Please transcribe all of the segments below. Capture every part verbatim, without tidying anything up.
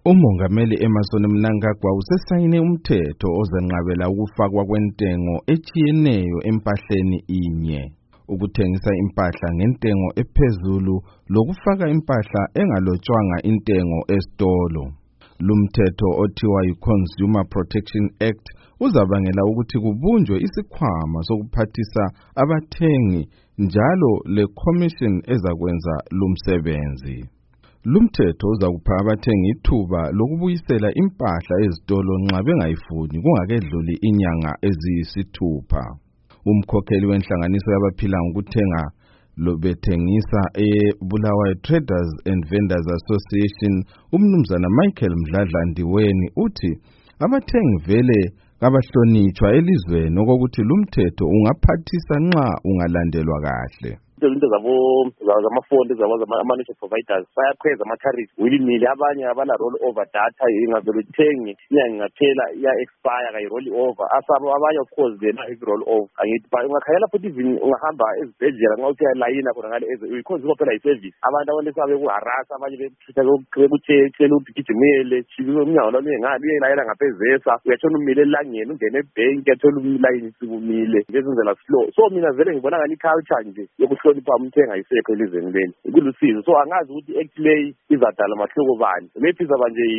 Umongameli Emmerson Mnangagwa usesayine umthetho ozenqabela ukufakwa kwentengo echiyeneyo empahleni inye, ukuthengisa impahla ngentengo ephezulu lokufaka impahla engalotshwanga intengo esitolo. Lumthetho othiwa yi-Consumer Protection Act uzabangela ukuthi kubunjwe isikhwama sokuphathisa abathengi njalo le commission ezakwenza lumsebenzi. Lumthetho uzakupha abathengi ithuba lokubuyisela impahla ezitolo nxa bengayifuni kungakedluli inyanga eziyisithupha. Umkhokheli wenhlanganiso yabaphila ngokuthenga lobethengisa eBulawayo Traders and Vendors Association, umnumzana Michael Mdladla-Ndiweni uthi abathengi vele kabahlonitshwa elizweni okokuthi lumthetho ungaphathisa nxa ungalandelwa kahle. Izinto zabo zamafoni zabo ama-managed providers bayakhweza ama-tariff willy-nilly. Abanye abala roll over data ingavele uthengi inyanga ingaphela iya-expire kayi-roll over. Asaba abanye of course they're not roll over. Angithi ungakhayela futhi even ungahamba ezibhedlela nxa uthi yalayina khona ngale because kophela yi-service. Abantu abanesa bekuharasa abanye bekutshela ukuthi gijimele chibike umnyango lalo ngale uyelayela ngaphezesa uyathola umile elangeni ungene ebhenki uyathola umlayini sikumile ngezindlela slow. So mina vele ngibona ngani culture nje yokuhlonipha umthenga ayisekho elizweni leli kulusizo. So angazi ukuthi actually izadala mahluko bani, maybe izaba nje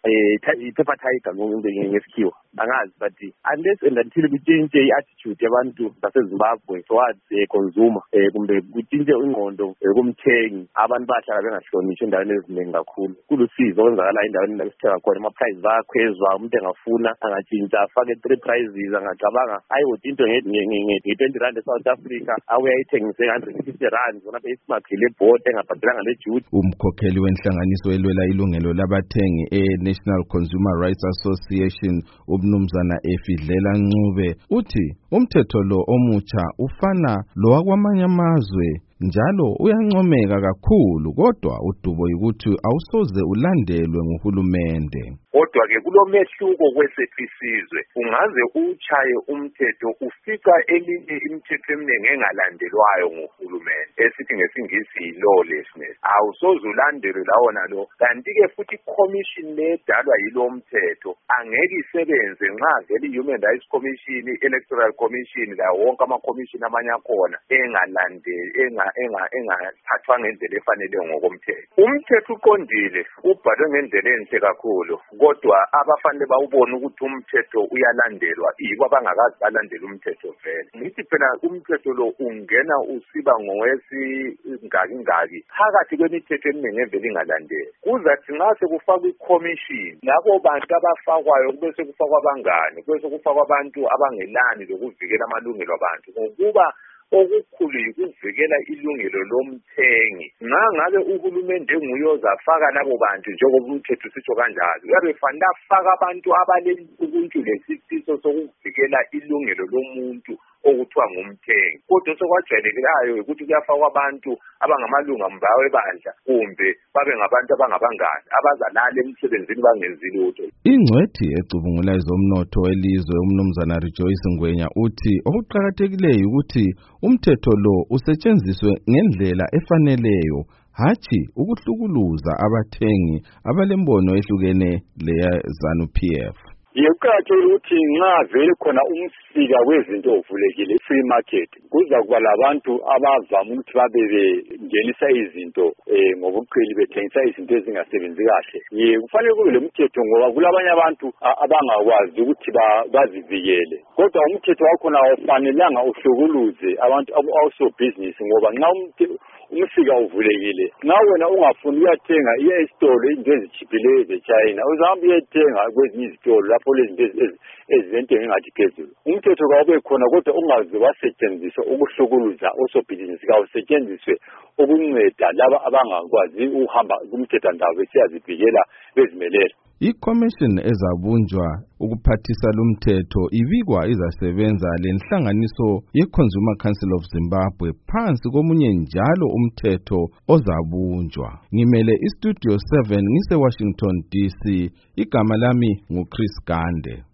i-paper tiger ngesikhiwa angazi, but unless and until kutshintshe i-attitude yabantu baseZimbabwe towards consumer kumbe kutshintshe ingqondo kumthengi, abantu bahlala bengahlonishwa endaweni eziningi kakhulu. Kulusizo okwenzakala endaweni la sithenga khona ama-price bayakhwezwa, umuntu engafuna angatshintsha afake three prices angacabanga ayi ukuthi into nge-twenty rand eSouth Africa awuye ayithengise one hundred fifty rand zona beyisimagile ebhodi engabhadelanga lejuti. Umkhokheli wenhlanganiso elwela ilungelo labathengi e-National Consumer Rights Association umnumzana Efidlela Ncube uthi umthetho lo omutsha ufana lowakwamanye amazwe njalo uyancomeka kakhulu, kodwa udubo ukuthi awusoze ulandelwe nguhulumende. Kodwa ke kulomehluko kwesethu isizwe, ungaze uchaye umthetho ufica elinye imithetho eminingi engalandelwayo nguhulumende esithi ngesingisi lawlessness, awusoze ulandelwe lawo nalo. Kanti ke futhi commission ledalwa yilo mthetho angeke isebenze nxa vele i-Human Rights Commission, Electoral Commission la wonke ama-commission amanye akhona engalandeli enga engathathwa ngendlela efanele ngokomthetho. Umthetho uqondile ubhalwe ngendlela enhle kakhulu, kodwa abafanele bawubone ukuthi umthetho uyalandelwa yibo abangakazi balandela umthetho vele. Ngithi phela umthetho lo ungena usiba ngowesingaki ngaki phakathi kwemithetho eminingi evele ingalandeli. Kuzathi nxa sekufakwa i-commission labo bantu abafakwayo kube sekufakwa abangane, kube sekufakwa abantu abangelani lokuvikela amalungelo abantu, ngokuba okukhulu yikuvikela ilungelo lomthengi. Nxa ngabe uhulumende nguye ozafaka labo bantu njengoba umthetho usitsho kanjalo, uyabe fanele afake abantu abaleluntu lesifiso sokuvikela ilungelo lomuntu okuthiwa ngumthengi. Kodwa sokwajwayelekelayo ukuthi kuyafakwa abantu abangamalunga mbawe ebandla kumbe babe ngabantu abangabangani abazalala emsebenzini bangenzi lutho. Ingcwethi ecubungula ezomnotho elizwe umnumzana Rejoice Ngwenya uthi okuqhakathekileyo ukuthi umthetho lo usetshenziswe ngendlela efaneleyo, hathi ukuhlukuluza abathengi abalembono ehlukene leya ZANU-P F. Yekuqakathekile ukuthi nxa vele khona umsika wezinto ovulekile free market, kuza kuba labantu abavama ukuthi babe bengenisa izinto ngobuqhili bethengisa izinto ezingasebenzi kahle. Kufanele kube lomthetho ngoba kulabanye abantu abangakwazi ukuthi bazivikele, kodwa umthetho wakhona awufanelanga uhlukuluze abantu also business, ngoba nxa umsika uvulekile nxa wena ungafuni uyathenga iya esitolo izinto ezitshiphileyo ze-China uzahamba uyethenga kwezinye izitolo lapho lezinto ezizentengo engathi phezulu. Umthetho kawube khona kodwa ungaze wasetshenziswa ukuhlukuluza osobhizinisi, kawusetshenziswe ukunceda laba abangakwazi ukuhamba kumthethwandaba besiyazivikela bezimelela. I-commission ezabunjwa ukuphathisa lumthetho ibikwa izasebenza lenhlanganiso ye-Consumer Council of Zimbabwe phansi komunye njalo umthetho ozabunjwa. Ngimele iStudio seven ngise Washington D C, igama lami nguChris Gande.